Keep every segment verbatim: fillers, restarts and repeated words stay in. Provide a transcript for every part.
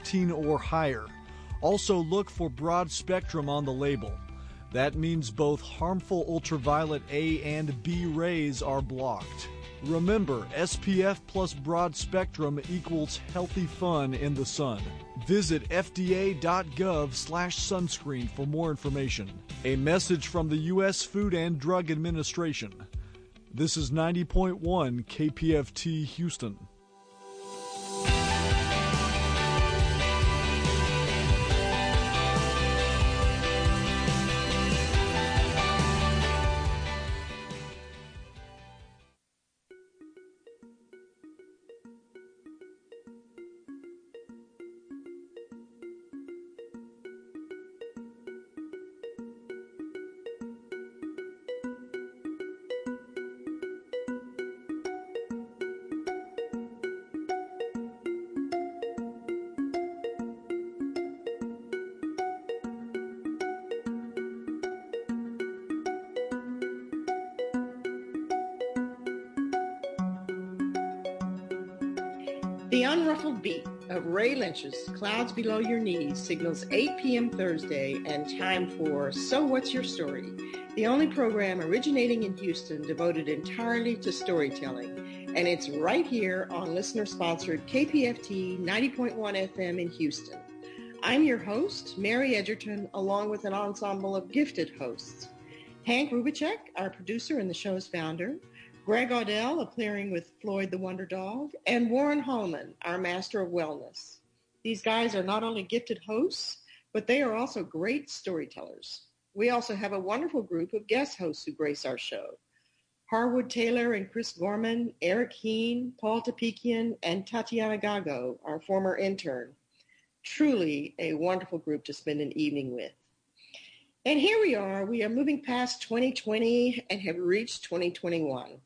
fifteen or higher. Also look for broad spectrum on the label. That means both harmful ultraviolet A and B rays are blocked. Remember, S P F plus broad spectrum equals healthy fun in the sun. Visit F D A dot gov slash sunscreen for more information. A message from the U S Food and Drug Administration. This is ninety point one K P F T Houston. The unruffled beat of Ray Lynch's Clouds Below Your Knees signals eight p.m. Thursday and time for So What's Your Story, the only program originating in Houston devoted entirely to storytelling. And it's right here on listener-sponsored K P F T ninety point one F M in Houston. I'm your host, Mary Edgerton, along with an ensemble of gifted hosts. Hank Rubicek, our producer and the show's founder, Greg Audell, appearing with Floyd the Wonder Dog, and Warren Holman, our master of wellness. These guys are not only gifted hosts, but they are also great storytellers. We also have a wonderful group of guest hosts who grace our show. Harwood Taylor and Chris Gorman, Eric Heen, Paul Tapikian, and Tatiana Gago, our former intern. Truly a wonderful group to spend an evening with. And here we are. We are moving past twenty twenty and have reached twenty twenty-one.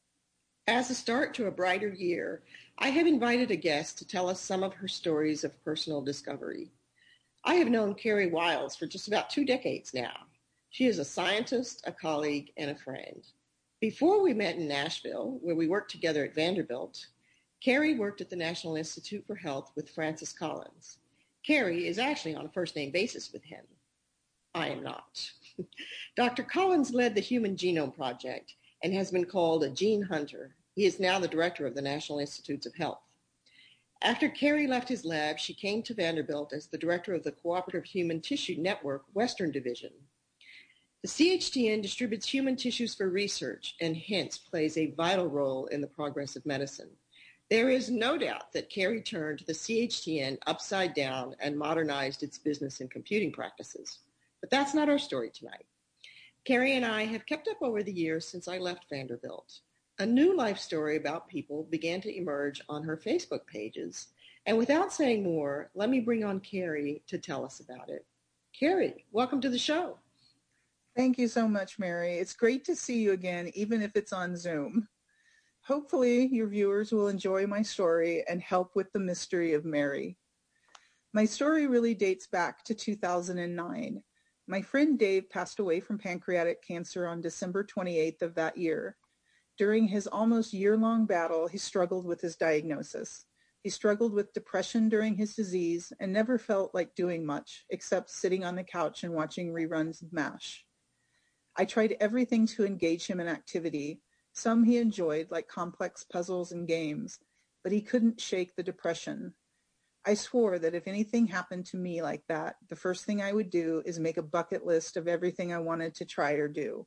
As a start to a brighter year, I have invited a guest to tell us some of her stories of personal discovery. I have known Carrie Wiles for just about two decades now. She is a scientist, a colleague, and a friend. Before we met in Nashville, where we worked together at Vanderbilt, Carrie worked at the National Institute for Health with Francis Collins. Carrie is actually on a first-name basis with him. I am not. Doctor Collins led the Human Genome Project and has been called a gene hunter. He is now the director of the National Institutes of Health. After Carrie left his lab, she came to Vanderbilt as the director of the Cooperative Human Tissue Network Western Division. The C H T N distributes human tissues for research and hence plays a vital role in the progress of medicine. There is no doubt that Carrie turned the C H T N upside down and modernized its business and computing practices. But that's not our story tonight. Carrie and I have kept up over the years since I left Vanderbilt. A new life story about people began to emerge on her Facebook pages. And without saying more, let me bring on Carrie to tell us about it. Carrie, welcome to the show. Thank you so much, Mary. It's great to see you again, even if it's on Zoom. Hopefully, your viewers will enjoy my story and help with the mystery of Mary. My story really dates back to two thousand nine. My friend Dave passed away from pancreatic cancer on December twenty-eighth of that year. During his almost year-long battle, he struggled with his diagnosis. He struggled with depression during his disease and never felt like doing much, except sitting on the couch and watching reruns of MASH. I tried everything to engage him in activity. Some he enjoyed, like complex puzzles and games, but he couldn't shake the depression. I swore that if anything happened to me like that, the first thing I would do is make a bucket list of everything I wanted to try or do.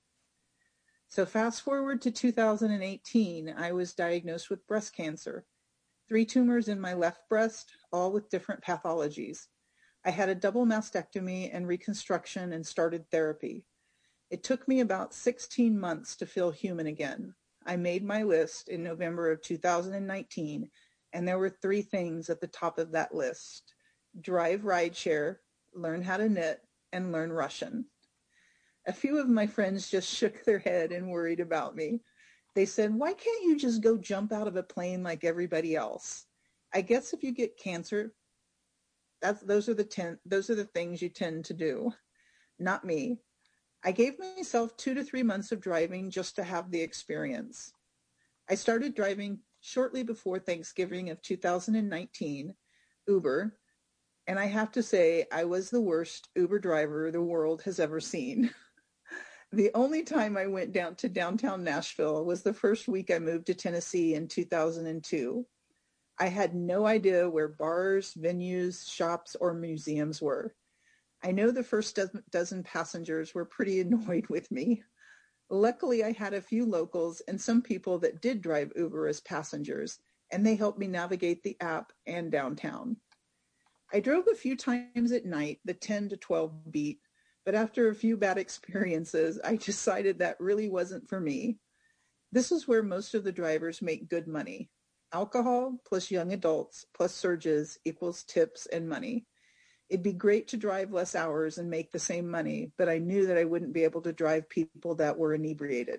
So fast forward to two thousand eighteen, I was diagnosed with breast cancer. Three tumors in my left breast, all with different pathologies. I had a double mastectomy and reconstruction and started therapy. It took me about sixteen months to feel human again. I made my list in November of two thousand nineteen, and there were three things at the top of that list: drive rideshare, learn how to knit, and learn Russian. A few of my friends just shook their head and worried about me. They said, why can't you just go jump out of a plane like everybody else? I guess if you get cancer, that's, those are the ten, those are the things you tend to do. Not me. I gave myself two to three months of driving just to have the experience. I started driving shortly before Thanksgiving of two thousand nineteen, Uber, And I have to say, I was the worst Uber driver the world has ever seen. The only time I went down to downtown Nashville was the first week I moved to Tennessee in two thousand two. I had no idea where bars, venues, shops, or museums were. I know the first dozen, dozen passengers were pretty annoyed with me. Luckily, I had a few locals and some people that did drive Uber as passengers, and they helped me navigate the app and downtown. I drove a few times at night, the ten to twelve beat, but after a few bad experiences, I decided that really wasn't for me. This is where most of the drivers make good money. Alcohol plus young adults plus surges equals tips and money. It'd be great to drive less hours and make the same money, but I knew that I wouldn't be able to drive people that were inebriated.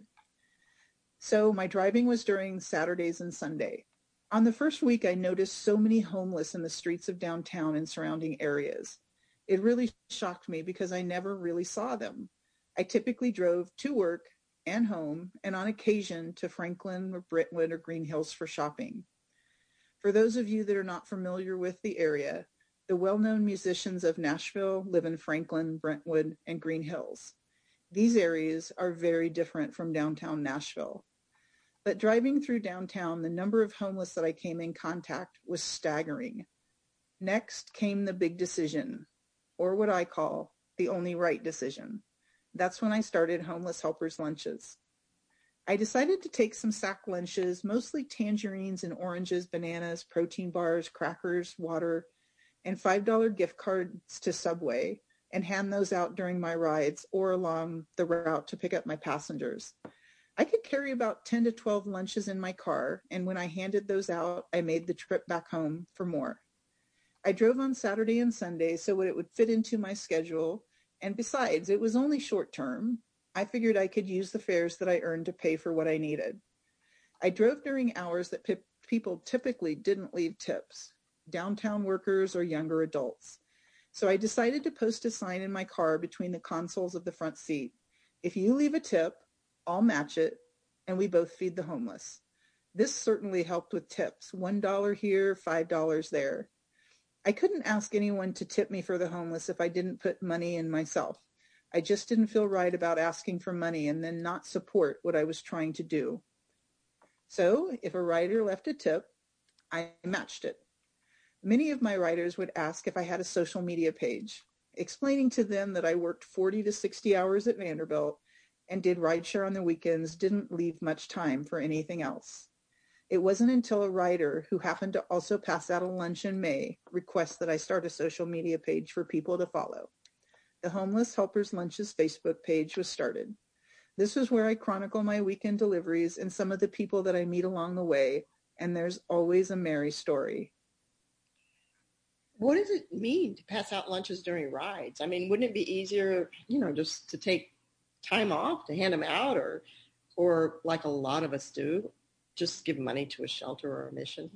So my driving was during Saturdays and Sunday. On the first week, I noticed so many homeless in the streets of downtown and surrounding areas. It really shocked me because I never really saw them. I typically drove to work and home, and on occasion to Franklin or Brentwood or Green Hills for shopping. For those of you that are not familiar with the area, the well-known musicians of Nashville live in Franklin, Brentwood, and Green Hills. These areas are very different from downtown Nashville. But driving through downtown, the number of homeless that I came in contact was staggering. Next came the big decision, or what I call the only right decision. That's when I started Homeless Helpers Lunches. I decided to take some sack lunches, mostly tangerines and oranges, bananas, protein bars, crackers, water, and five dollar gift cards to Subway, and hand those out during my rides or along the route to pick up my passengers. I could carry about ten to twelve lunches in my car, and when I handed those out, I made the trip back home for more. I drove on Saturday and Sunday so it would fit into my schedule, and besides, it was only short term. I figured I could use the fares that I earned to pay for what I needed. I drove during hours that pe- people typically didn't leave tips, downtown workers or younger adults. So I decided to post a sign in my car between the consoles of the front seat. If you leave a tip, I'll match it, and we both feed the homeless. This certainly helped with tips, one dollar here, five dollars there. I couldn't ask anyone to tip me for the homeless if I didn't put money in myself. I just didn't feel right about asking for money and then not support what I was trying to do. So if a rider left a tip, I matched it. Many of my riders would ask if I had a social media page, explaining to them that I worked forty to sixty hours at Vanderbilt and did rideshare on the weekends, didn't leave much time for anything else. It wasn't until a rider who happened to also pass out a lunch in May requested that I start a social media page for people to follow. The Homeless Helpers Lunches Facebook page was started. This is where I chronicle my weekend deliveries and some of the people that I meet along the way, and there's always a merry story. What does it mean to pass out lunches during rides? I mean, wouldn't it be easier, you know, just to take time off to hand them out, or, or like a lot of us do, just give money to a shelter or a mission?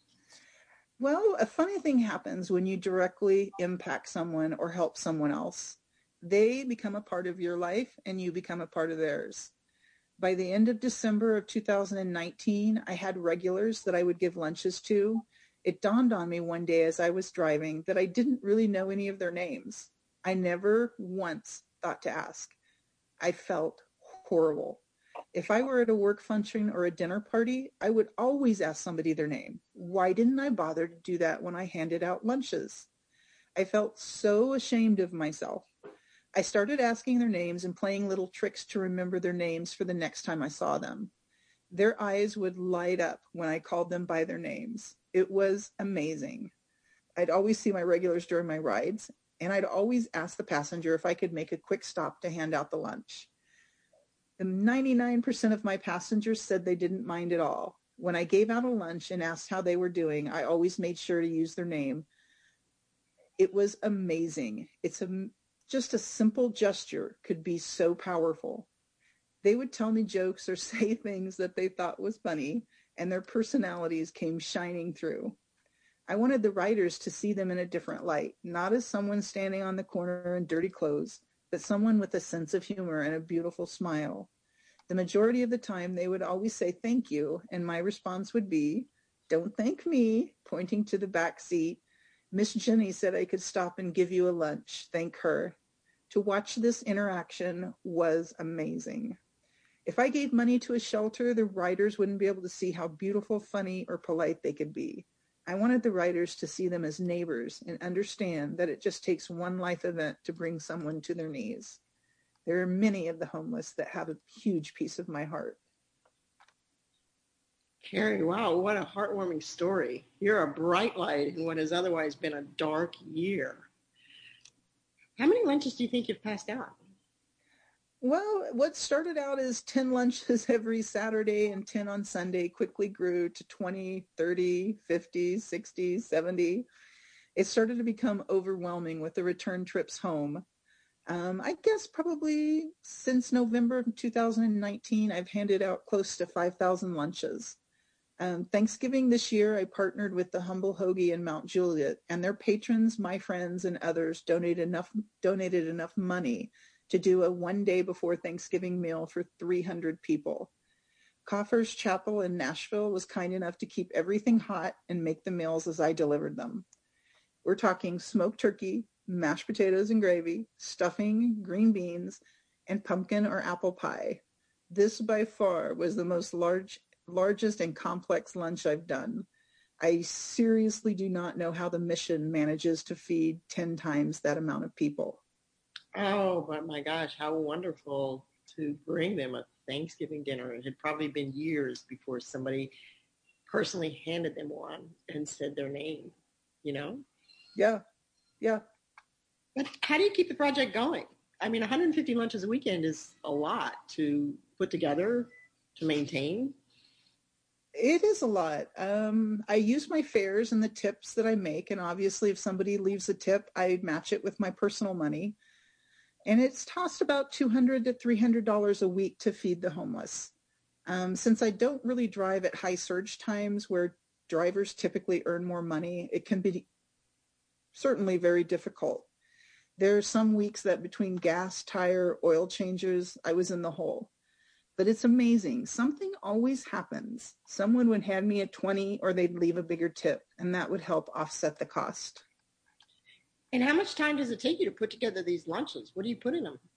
Well, a funny thing happens when you directly impact someone or help someone else. They become a part of your life and you become a part of theirs. By the end of December of two thousand nineteen, I had regulars that I would give lunches to. It dawned on me one day as I was driving that I didn't really know any of their names. I never once thought to ask. I felt horrible. If I were at a work function or a dinner party, I would always ask somebody their name. Why didn't I bother to do that when I handed out lunches? I felt so ashamed of myself. I started asking their names and playing little tricks to remember their names for the next time I saw them. Their eyes would light up when I called them by their names. It was amazing. I'd always see my regulars during my rides, and I'd always ask the passenger if I could make a quick stop to hand out the lunch. The ninety-nine percent of my passengers said they didn't mind at all. When I gave out a lunch and asked how they were doing, I always made sure to use their name. It was amazing. It's a, just a simple gesture could be so powerful. They would tell me jokes or say things that they thought was funny, and their personalities came shining through. I wanted the riders to see them in a different light, not as someone standing on the corner in dirty clothes, but someone with a sense of humor and a beautiful smile. The majority of the time, they would always say thank you, and my response would be, don't thank me, pointing to the back seat, Miss Jenny said I could stop and give you a lunch. Thank her. To watch this interaction was amazing. If I gave money to a shelter, the writers wouldn't be able to see how beautiful, funny, or polite they could be. I wanted the writers to see them as neighbors and understand that it just takes one life event to bring someone to their knees. There are many of the homeless that have a huge piece of my heart. Carrie, wow, what a heartwarming story. You're a bright light in what has otherwise been a dark year. How many lunches do you think you've passed out? Well, what started out as ten lunches every Saturday and ten on Sunday quickly grew to twenty, thirty, fifty, sixty, seventy. It started to become overwhelming with the return trips home. Um, I guess probably since November of two thousand nineteen, I've handed out close to five thousand lunches. Um, Thanksgiving this year, I partnered with the Humble Hoagie in Mount Juliet, and their patrons, my friends, and others donated enough donated enough money to do a one day before Thanksgiving meal for three hundred people. Coffers Chapel in Nashville was kind enough to keep everything hot and make the meals as I delivered them. We're talking smoked turkey, mashed potatoes and gravy, stuffing, green beans, and pumpkin or apple pie. This by far was the most large, largest and complex lunch I've done. I seriously do not know how the mission manages to feed ten times that amount of people. Oh, but my gosh, how wonderful to bring them a Thanksgiving dinner. It had probably been years before somebody personally handed them one and said their name, you know? Yeah, yeah. But how do you keep the project going? I mean, one hundred fifty lunches a weekend is a lot to put together, to maintain. It is a lot. Um, I use my fares and the tips that I make. And obviously, if somebody leaves a tip, I match it with my personal money. And it's cost about two hundred to three hundred dollars a week to feed the homeless. Um, since I don't really drive at high surge times where drivers typically earn more money, it can be certainly very difficult. There are some weeks that between gas, tire, oil changes, I was in the hole. But it's amazing. Something always happens. Someone would hand me a twenty or they'd leave a bigger tip, and that would help offset the cost. And how much time does it take you to put together these lunches? What do you put in them?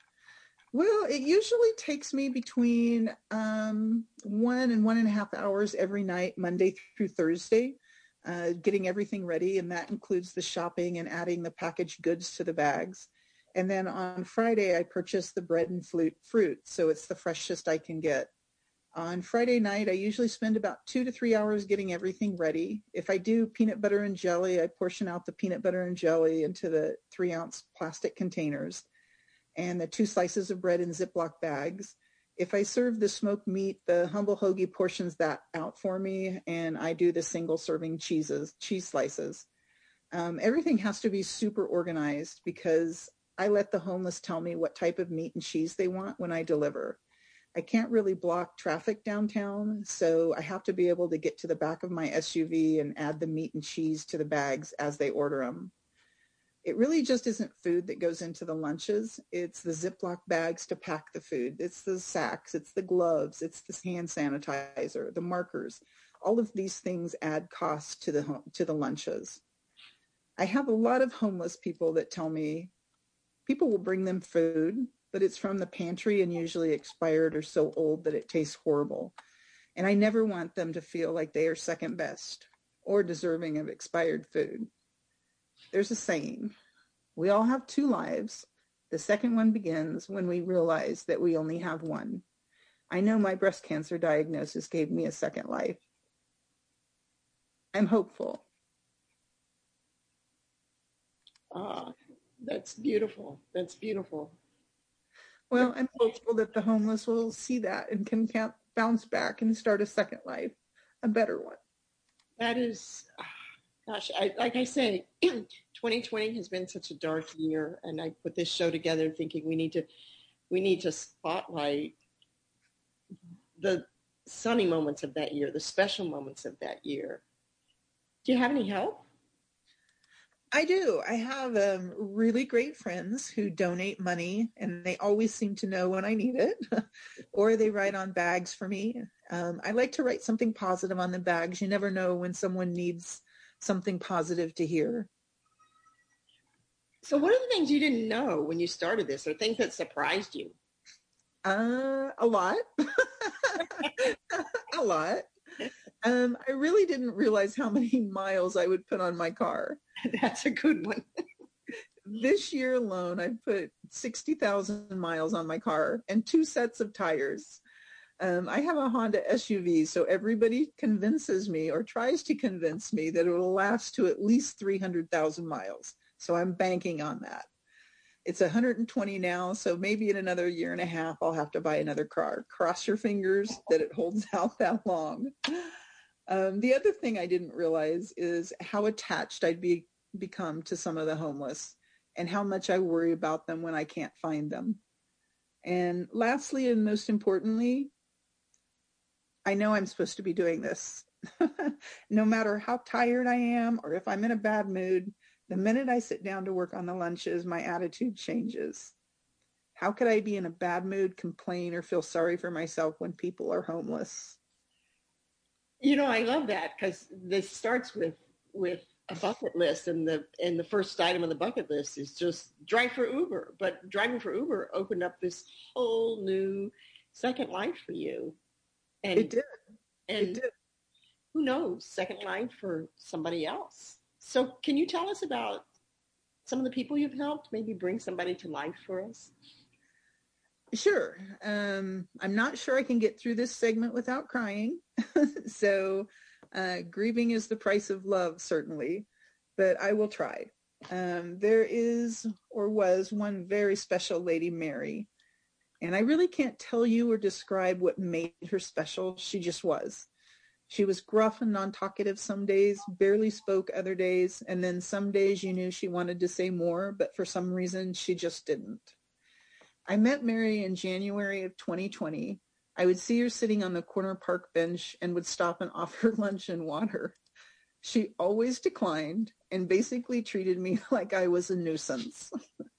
Well, it usually takes me between um, one and one and a half hours every night, Monday through Thursday, uh, getting everything ready. And that includes the shopping and adding the packaged goods to the bags. And then on Friday, I purchase the bread and fruit, so it's the freshest I can get. On Friday night, I usually spend about two to three hours getting everything ready. If I do peanut butter and jelly, I portion out the peanut butter and jelly into the three ounce plastic containers and the two slices of bread in Ziploc bags. If I serve the smoked meat, the Humble Hoagie portions that out for me, and I do the single serving cheeses, cheese slices. Um, everything has to be super organized because I let the homeless tell me what type of meat and cheese they want when I deliver. I can't really block traffic downtown, so I have to be able to get to the back of my S U V and add the meat and cheese to the bags as they order them. It really just isn't food that goes into the lunches. It's the Ziploc bags to pack the food. It's the sacks. It's the gloves. It's the hand sanitizer, the markers. All of these things add cost to the to the lunches. I have a lot of homeless people that tell me people will bring them food, but it's from the pantry and usually expired or so old that it tastes horrible. And I never want them to feel like they are second best or deserving of expired food. There's a saying, we all have two lives. The second one begins when we realize that we only have one. I know my breast cancer diagnosis gave me a second life. I'm hopeful. Ah, that's beautiful. That's beautiful. Well, I'm hopeful that the homeless will see that and can bounce back and start a second life, a better one. That is, gosh, I, like I say, twenty twenty has been such a dark year, and I put this show together thinking we need to, we need to spotlight the sunny moments of that year, the special moments of that year. Do you have any help? I do. I have um, really great friends who donate money, and they always seem to know when I need it, or they write on bags for me. Um, I like to write something positive on the bags. You never know when someone needs something positive to hear. So what are the things you didn't know when you started this, or things that surprised you? Uh, a lot. A lot. Um, I really didn't realize how many miles I would put on my car. That's a good one. This year alone, I've put sixty thousand miles on my car and two sets of tires. Um, I have a Honda S U V, so everybody convinces me or tries to convince me that it will last to at least three hundred thousand miles. So I'm banking on that. It's one hundred twenty now, so maybe in another year and a half, I'll have to buy another car. Cross your fingers that it holds out that long. Um, the other thing I didn't realize is how attached I'd be become to some of the homeless and how much I worry about them when I can't find them. And lastly, and most importantly, I know I'm supposed to be doing this. No matter how tired I am or if I'm in a bad mood, the minute I sit down to work on the lunches, my attitude changes. How could I be in a bad mood, complain, or feel sorry for myself when people are homeless? You know, I love that because this starts with with a bucket list, and the and the first item on the bucket list is just drive for Uber. But driving for Uber opened up this whole new second life for you. And it did. And it did. Who knows, second life for somebody else. So can you tell us about some of the people you've helped? Maybe bring somebody to life for us? Sure. Um, I'm not sure I can get through this segment without crying. So uh, grieving is the price of love, certainly, but I will try. Um, there is or was one very special lady, Mary, and I really can't tell you or describe what made her special. She just was. She was gruff and non-talkative some days, barely spoke other days, and then some days you knew she wanted to say more, but for some reason she just didn't. I met Mary in January of twenty twenty. I would see her sitting on the corner park bench and would stop and offer lunch and water. She always declined and basically treated me like I was a nuisance.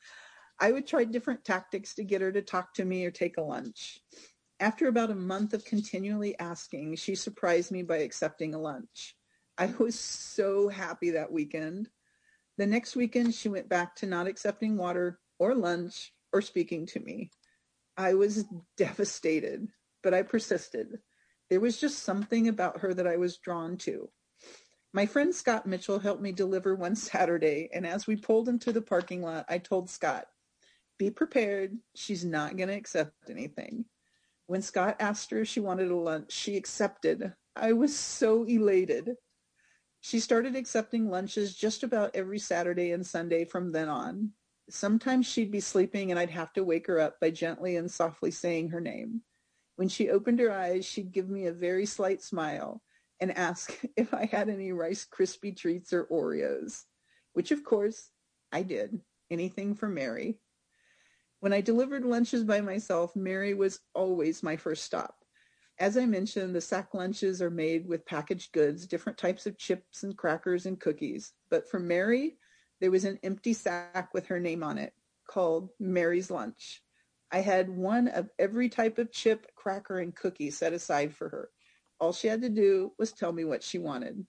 I would try different tactics to get her to talk to me or take a lunch. After about a month of continually asking, she surprised me by accepting a lunch. I was so happy that weekend. The next weekend, she went back to not accepting water or lunch or speaking to me. I was devastated, but I persisted. There was just something about her that I was drawn to. My friend Scott Mitchell helped me deliver one Saturday, and as we pulled into the parking lot, I told Scott, be prepared, she's not going to accept anything. When Scott asked her if she wanted a lunch, she accepted. I was so elated. She started accepting lunches just about every Saturday and Sunday from then on. Sometimes she'd be sleeping and I'd have to wake her up by gently and softly saying her name. When she opened her eyes, she'd give me a very slight smile and ask if I had any Rice Krispie treats or Oreos, which of course I did. Anything for Mary. When I delivered lunches by myself, Mary was always my first stop. As I mentioned, the sack lunches are made with packaged goods, different types of chips and crackers and cookies. But for Mary, there was an empty sack with her name on it called Mary's Lunch. I had one of every type of chip, cracker, and cookie set aside for her. All she had to do was tell me what she wanted.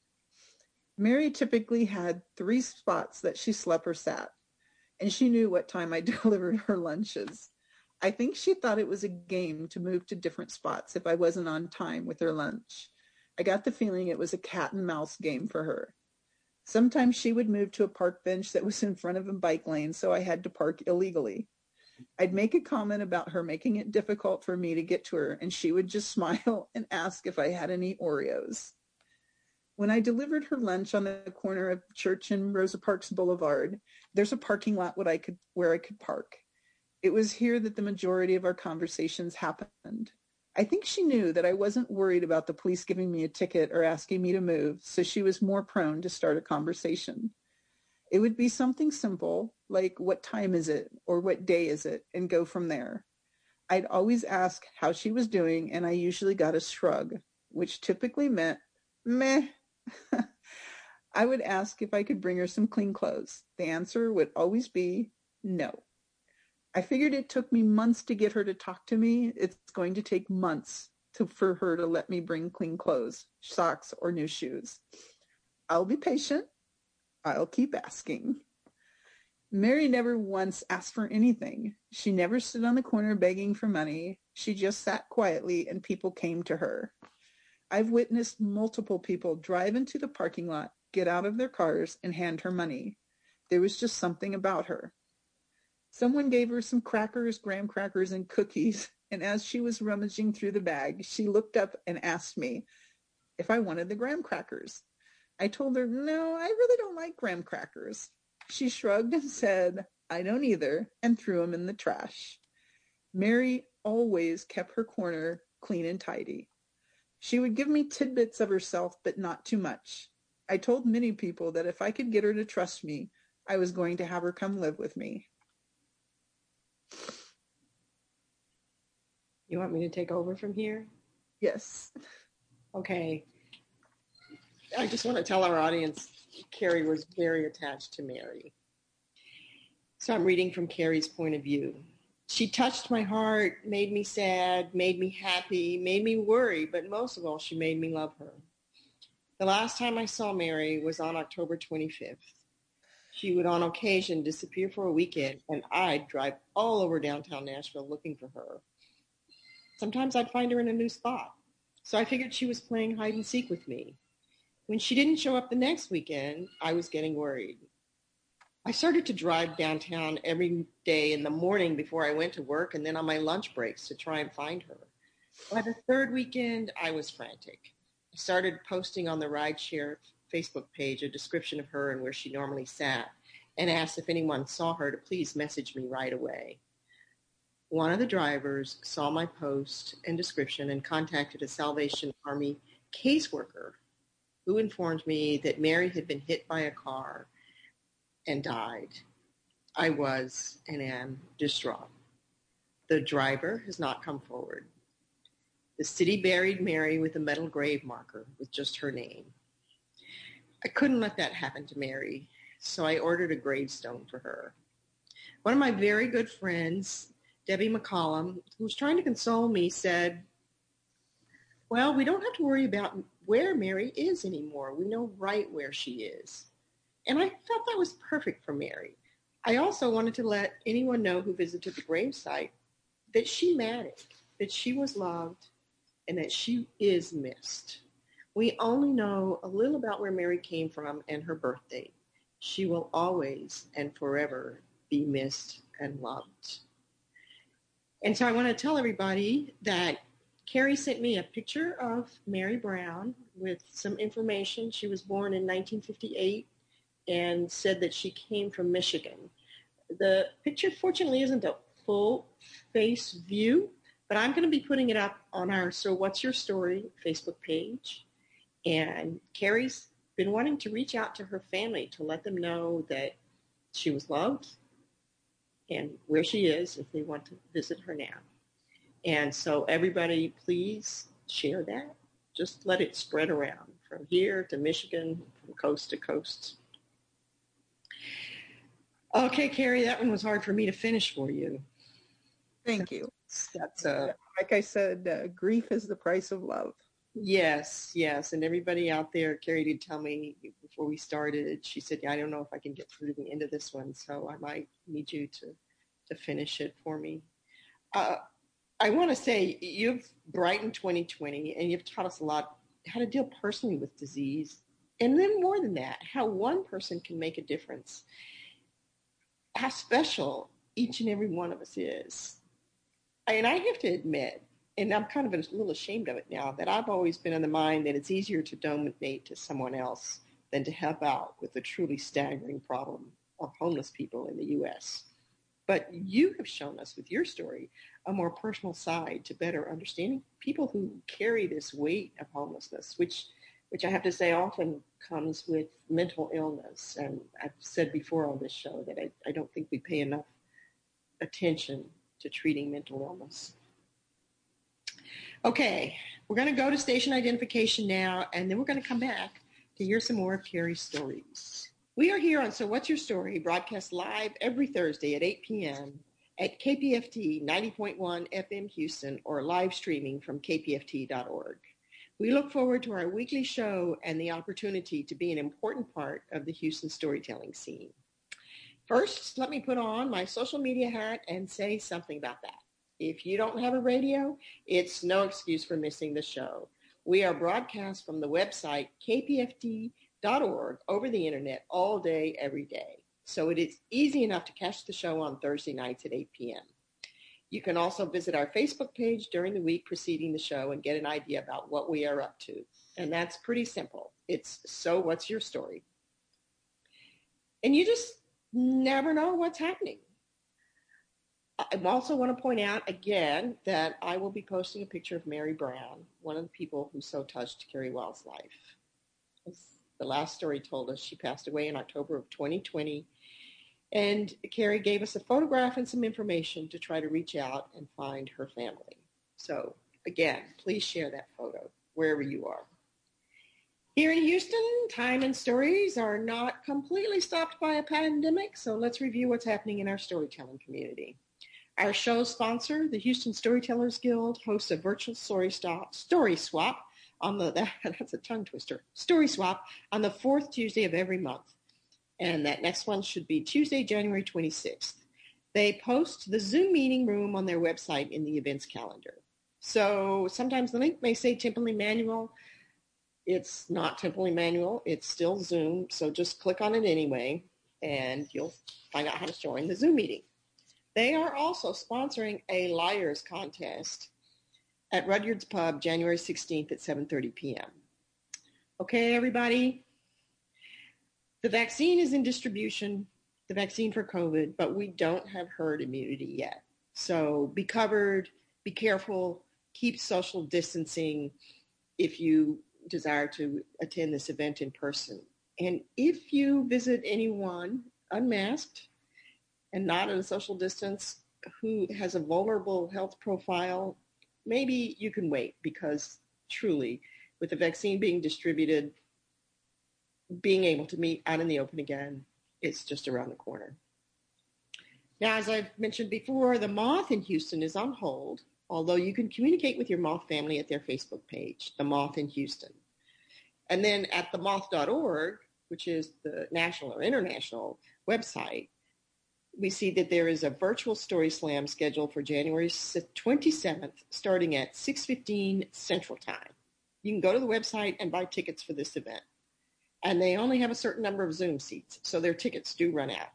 Mary typically had three spots that she slept or sat, and she knew what time I delivered her lunches. I think she thought it was a game to move to different spots if I wasn't on time with her lunch. I got the feeling it was a cat and mouse game for her. Sometimes she would move to a park bench that was in front of a bike lane, so I had to park illegally. I'd make a comment about her making it difficult for me to get to her, and she would just smile and ask if I had any Oreos. When I delivered her lunch on the corner of Church and Rosa Parks Boulevard, there's a parking lot where I could, where I could park. It was here that the majority of our conversations happened. I think she knew that I wasn't worried about the police giving me a ticket or asking me to move, so she was more prone to start a conversation. It would be something simple, like what time is it or what day is it, and go from there. I'd always ask how she was doing, and I usually got a shrug, which typically meant, meh. I would ask if I could bring her some clean clothes. The answer would always be no. I figured it took me months to get her to talk to me. It's going to take months to, for her to let me bring clean clothes, socks, or new shoes. I'll be patient. I'll keep asking. Mary never once asked for anything. She never stood on the corner begging for money. She just sat quietly and people came to her. I've witnessed multiple people drive into the parking lot, get out of their cars, and hand her money. There was just something about her. Someone gave her some crackers, graham crackers, and cookies, and as she was rummaging through the bag, she looked up and asked me if I wanted the graham crackers. I told her, no, I really don't like graham crackers. She shrugged and said, I don't either, and threw them in the trash. Mary always kept her corner clean and tidy. She would give me tidbits of herself, but not too much. I told many people that if I could get her to trust me, I was going to have her come live with me. You want me to take over from here? Yes. Okay. I just want to tell our audience, Carrie was very attached to Mary. So I'm reading from Carrie's point of view. She touched my heart, made me sad, made me happy, made me worry, but most of all, she made me love her. The last time I saw Mary was on October twenty-fifth. She would on occasion disappear for a weekend, and I'd drive all over downtown Nashville looking for her. Sometimes I'd find her in a new spot. So I figured she was playing hide and seek with me. When she didn't show up the next weekend, I was getting worried. I started to drive downtown every day in the morning before I went to work and then on my lunch breaks to try and find her. By the third weekend, I was frantic. I started posting on the rideshare Facebook page a description of her and where she normally sat and asked if anyone saw her to please message me right away. One of the drivers saw my post and description and contacted a Salvation Army caseworker who informed me that Mary had been hit by a car and died. I was and am distraught. The driver has not come forward. The city buried Mary with a metal grave marker with just her name. I couldn't let that happen to Mary, so I ordered a gravestone for her. One of my very good friends, Debbie McCollum, who was trying to console me, said, well, we don't have to worry about where Mary is anymore. We know right where she is. And I thought that was perfect for Mary. I also wanted to let anyone know who visited the gravesite that she mattered, that she was loved, and that she is missed. We only know a little about where Mary came from and her birth date. She will always and forever be missed and loved. And so I want to tell everybody that Carrie sent me a picture of Mary Brown with some information. She was born in nineteen fifty-eight and said that she came from Michigan. The picture, fortunately, isn't a full face view, but I'm going to be putting it up on our So What's Your Story Facebook page. And Carrie's been wanting to reach out to her family to let them know that she was loved and where she is if they want to visit her now. And so everybody, please share that. Just let it spread around from here to Michigan, from coast to coast. Okay, Carrie, that one was hard for me to finish for you. Thank you. That's uh, like I said, uh, grief is the price of love. Yes, yes. And everybody out there, Carrie did tell me before we started, she said, yeah, I don't know if I can get through to the end of this one, so I might need you to, to finish it for me. Uh, I want to say you've brightened twenty twenty, and you've taught us a lot how to deal personally with disease. And then more than that, how one person can make a difference. How special each and every one of us is. And I have to admit, and I'm kind of a little ashamed of it now, that I've always been in the mind that it's easier to donate to someone else than to help out with the truly staggering problem of homeless people in the U S. But you have shown us with your story a more personal side to better understanding people who carry this weight of homelessness, which which I have to say often comes with mental illness. And I've said before on this show that I, I don't think we pay enough attention to treating mental illness. Okay, we're going to go to station identification now, and then we're going to come back to hear some more of Carrie's stories. We are here on So What's Your Story, broadcast live every Thursday at eight p.m. at K P F T ninety point one F M Houston, or live streaming from K P F T dot org. We look forward to our weekly show and the opportunity to be an important part of the Houston storytelling scene. First, let me put on my social media hat and say something about that. If you don't have a radio, it's no excuse for missing the show. We are broadcast from the website k p f t dot org over the internet all day, every day. So it is easy enough to catch the show on Thursday nights at eight p.m. You can also visit our Facebook page during the week preceding the show and get an idea about what we are up to. And that's pretty simple. It's So What's Your Story? And you just never know what's happening. I also want to point out again that I will be posting a picture of Mary Brown, one of the people who so touched Carrie Wild's life. As the last story told us, she passed away in October of twenty twenty. And Carrie gave us a photograph and some information to try to reach out and find her family. So again, please share that photo wherever you are. Here in Houston, time and stories are not completely stopped by a pandemic, so let's review what's happening in our storytelling community. Our show sponsor, the Houston Storytellers Guild, hosts a virtual story, stop, story swap on the, that, that's a tongue twister, story swap on the fourth Tuesday of every month. And that next one should be Tuesday, January twenty-sixth. They post the Zoom meeting room on their website in the events calendar. So sometimes the link may say Temple Emmanuel. It's not Temple Emmanuel. It's still Zoom. So just click on it anyway, and you'll find out how to join the Zoom meeting. They are also sponsoring a Liars contest at Rudyard's Pub, January sixteenth at seven thirty p.m. Okay, everybody. The vaccine is in distribution, the vaccine for COVID, but we don't have herd immunity yet. So be covered, be careful, keep social distancing if you desire to attend this event in person. And if you visit anyone unmasked and not at a social distance who has a vulnerable health profile, maybe you can wait, because truly, with the vaccine being distributed, being able to meet out in the open again, it's just around the corner. Now, as I've mentioned before, the Moth in Houston is on hold, although you can communicate with your Moth family at their Facebook page, The Moth in Houston. And then at the moth dot org, which is the national or international website, we see that there is a virtual story slam scheduled for January twenty-seventh, starting at six fifteen Central Time. You can go to the website and buy tickets for this event. And they only have a certain number of Zoom seats, so their tickets do run out.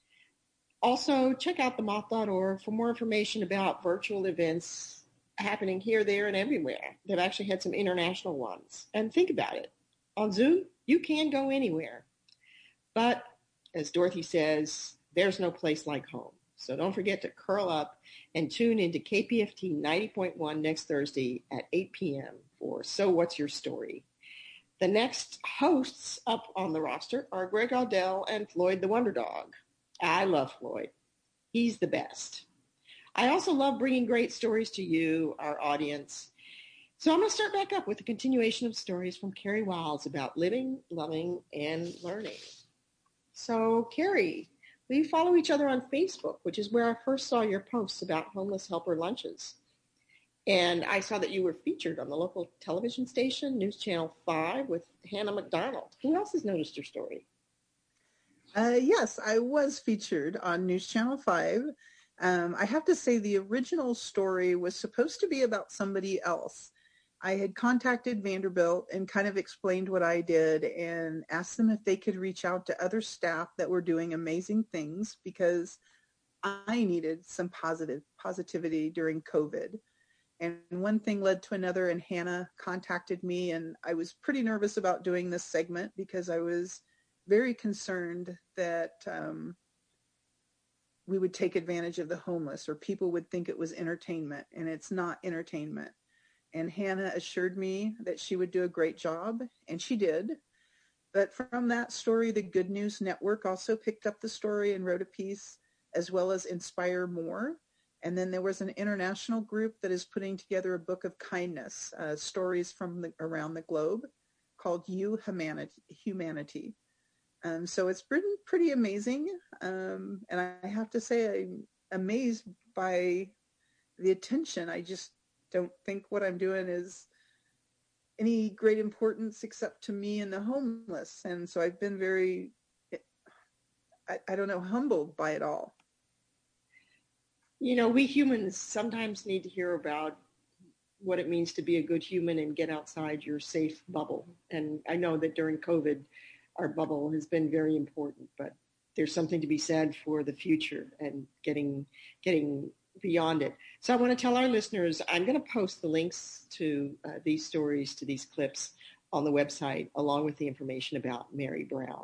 Also, check out the moth dot org for more information about virtual events happening here, there, and everywhere. They've actually had some international ones. And think about it. On Zoom, you can go anywhere. But, as Dorothy says, there's no place like home. So don't forget to curl up and tune into K P F T ninety point one next Thursday at eight p.m. for So What's Your Story? The next hosts up on the roster are Greg Audell and Floyd the Wonder Dog. I love Floyd. He's the best. I also love bringing great stories to you, our audience. So I'm going to start back up with a continuation of stories from Carrie Wilds about living, loving, and learning. So, Carrie, we follow each other on Facebook, which is where I first saw your posts about homeless helper lunches. And I saw that you were featured on the local television station, News Channel five, with Hannah McDonald. Who else has noticed your story? Uh, yes, I was featured on News Channel five. Um, I have to say the original story was supposed to be about somebody else. I had contacted Vanderbilt and kind of explained what I did and asked them if they could reach out to other staff that were doing amazing things, because I needed some positive positivity during COVID. And one thing led to another, and Hannah contacted me, and I was pretty nervous about doing this segment because I was very concerned that um, we would take advantage of the homeless, or people would think it was entertainment, and it's not entertainment. And Hannah assured me that she would do a great job, and she did. But from that story, the Good News Network also picked up the story and wrote a piece, as well as Inspire More. And then there was an international group that is putting together a book of kindness, uh, stories from the, around the globe, called You Humanity. Humanity. Um, so it's been pretty amazing. Um, and I have to say I'm amazed by the attention. I just don't think what I'm doing is any great importance except to me and the homeless. And so I've been very, I, I don't know, humbled by it all. You know, we humans sometimes need to hear about what it means to be a good human and get outside your safe bubble. And I know that during COVID, our bubble has been very important, but there's something to be said for the future and getting getting beyond it. So I want to tell our listeners, I'm going to post the links to uh, these stories, to these clips on the website, along with the information about Mary Brown.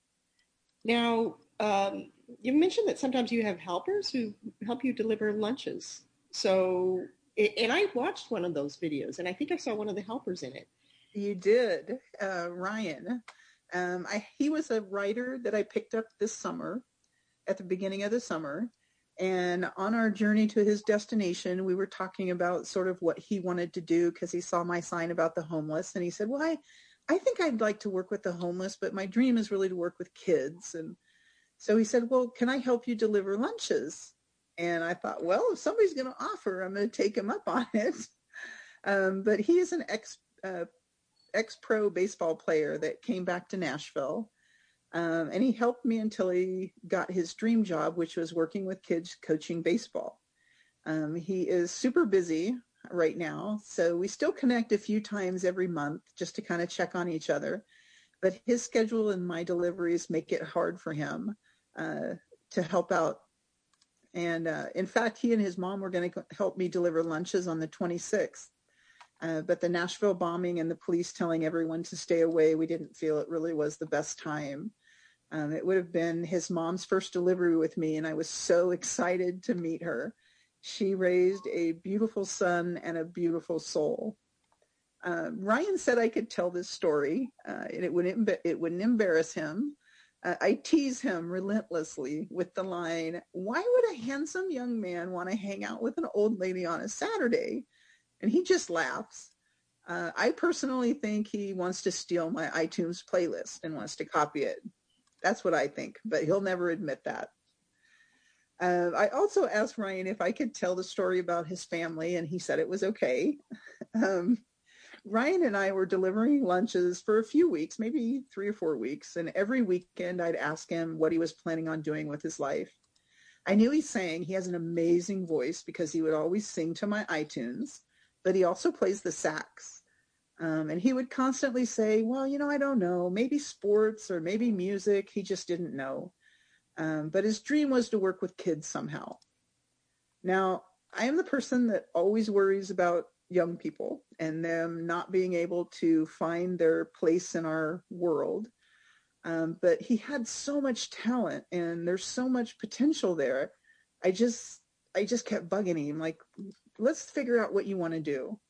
Now, um, you mentioned that sometimes you have helpers who help you deliver lunches. So, and I watched one of those videos, and I think I saw one of the helpers in it. You did, uh, Ryan. Um, I, he was a writer that I picked up this summer, at the beginning of the summer. And on our journey to his destination, we were talking about sort of what he wanted to do because he saw my sign about the homeless. And he said, well, I, I think I'd like to work with the homeless, but my dream is really to work with kids. And so he said, well, can I help you deliver lunches? And I thought, well, if somebody's going to offer, I'm going to take him up on it. Um, but he is an ex, uh, ex-pro baseball player that came back to Nashville. Um, and he helped me until he got his dream job, which was working with kids coaching baseball. Um, he is super busy right now, so we still connect a few times every month just to kind of check on each other. But his schedule and my deliveries make it hard for him uh, to help out. And uh, in fact, he and his mom were going to help me deliver lunches on the twenty-sixth. Uh, but the Nashville bombing and the police telling everyone to stay away, we didn't feel it really was the best time. Um, it would have been his mom's first delivery with me, and I was so excited to meet her. She raised a beautiful son and a beautiful soul. Uh, Ryan said I could tell this story, uh, and it wouldn't, it wouldn't embarrass him. Uh, I tease him relentlessly with the line, why would a handsome young man want to hang out with an old lady on a Saturday? And he just laughs. Uh, I personally think he wants to steal my iTunes playlist and wants to copy it. That's what I think, but he'll never admit that. Uh, I also asked Ryan if I could tell the story about his family, and he said it was okay. Um, Ryan and I were delivering lunches for a few weeks, maybe three or four weeks, and every weekend I'd ask him what he was planning on doing with his life. I knew he sang. He has an amazing voice because he would always sing to my iTunes, but he also plays the sax. Um, and he would constantly say, well, you know, I don't know, maybe sports or maybe music. He just didn't know. Um, but his dream was to work with kids somehow. Now, I am the person that always worries about young people and them not being able to find their place in our world. Um, but he had so much talent and there's so much potential there. I just, I just kept bugging him, like, let's figure out what you want to do.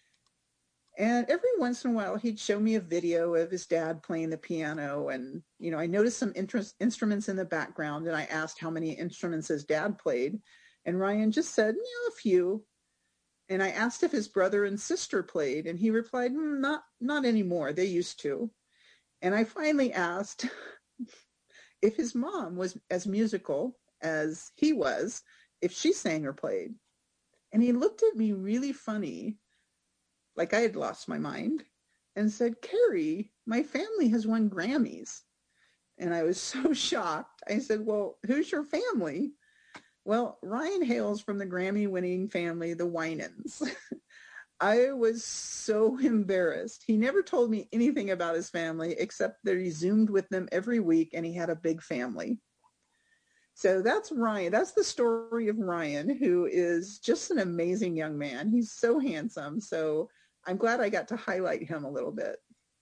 And every once in a while, he'd show me a video of his dad playing the piano. And, you know, I noticed some interest, instruments in the background. And I asked how many instruments his dad played. And Ryan just said, you know, a few. And I asked if his brother and sister played. And he replied, mm, not, not anymore. They used to. And I finally asked if his mom was as musical as he was, if she sang or played. And he looked at me really funny, like I had lost my mind, and said, Carrie, my family has won Grammys. And I was so shocked. I said, well, who's your family? Well, Ryan hails from the Grammy-winning family, the Winans. I was so embarrassed. He never told me anything about his family except that he Zoomed with them every week and he had a big family. So that's Ryan. That's the story of Ryan, who is just an amazing young man. He's so handsome. So I'm glad I got to highlight him a little bit.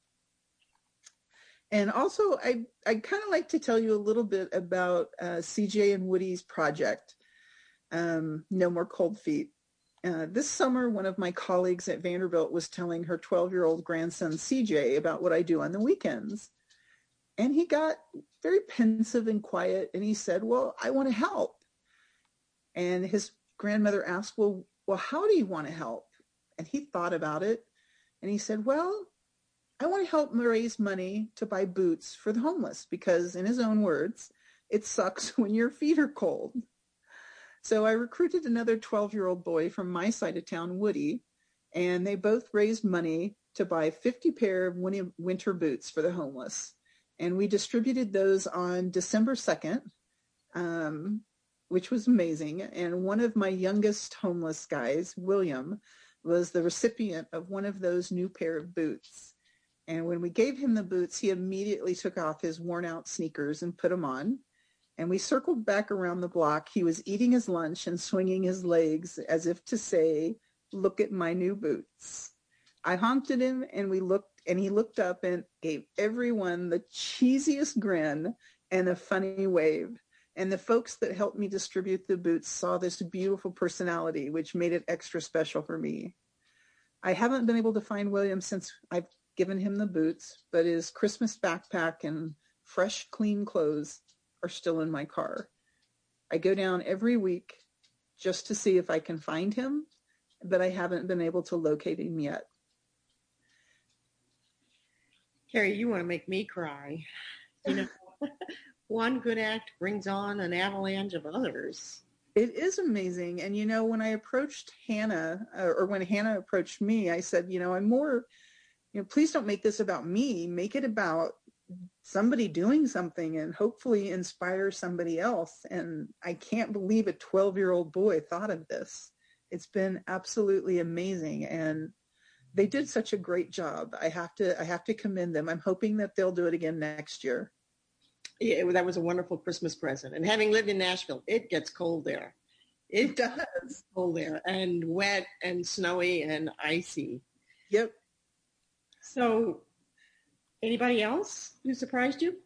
And also, I I kind of like to tell you a little bit about uh, C J and Woody's project, um, No More Cold Feet. Uh, this summer, one of my colleagues at Vanderbilt was telling her twelve-year-old grandson, C J, about what I do on the weekends. And he got very pensive and quiet, and he said, well, I want to help. And his grandmother asked, well, well, how do you want to help? And he thought about it, and he said, well, I want to help raise money to buy boots for the homeless because, in his own words, it sucks when your feet are cold. So I recruited another twelve-year-old boy from my side of town, Woody, and they both raised money to buy fifty pair of winter boots for the homeless. And we distributed those on December second, um, which was amazing. And one of my youngest homeless guys, William, was the recipient of one of those new pair of boots. And when we gave him the boots, he immediately took off his worn out sneakers and put them on. And we circled back around the block. He was eating his lunch and swinging his legs as if to say, "Look at my new boots." I honked at him and we looked, and he looked up and gave everyone the cheesiest grin and a funny wave. And the folks that helped me distribute the boots saw this beautiful personality, which made it extra special for me. I haven't been able to find William since I've given him the boots, but his Christmas backpack and fresh, clean clothes are still in my car. I go down every week just to see if I can find him, but I haven't been able to locate him yet. Carrie, you want to make me cry. You know, one good act brings on an avalanche of others. It is amazing. And, you know, when I approached Hannah, uh, or when Hannah approached me, I said, you know, I'm more, you know, please don't make this about me. Make it about somebody doing something and hopefully inspire somebody else. And I can't believe a twelve-year-old boy thought of this. It's been absolutely amazing. And they did such a great job. I have to, I have to commend them. I'm hoping that they'll do it again next year. Yeah, that was a wonderful Christmas present. And having lived in Nashville, it gets cold there. It, it does. Cold there and wet and snowy and icy. Yep. So anybody else who surprised you?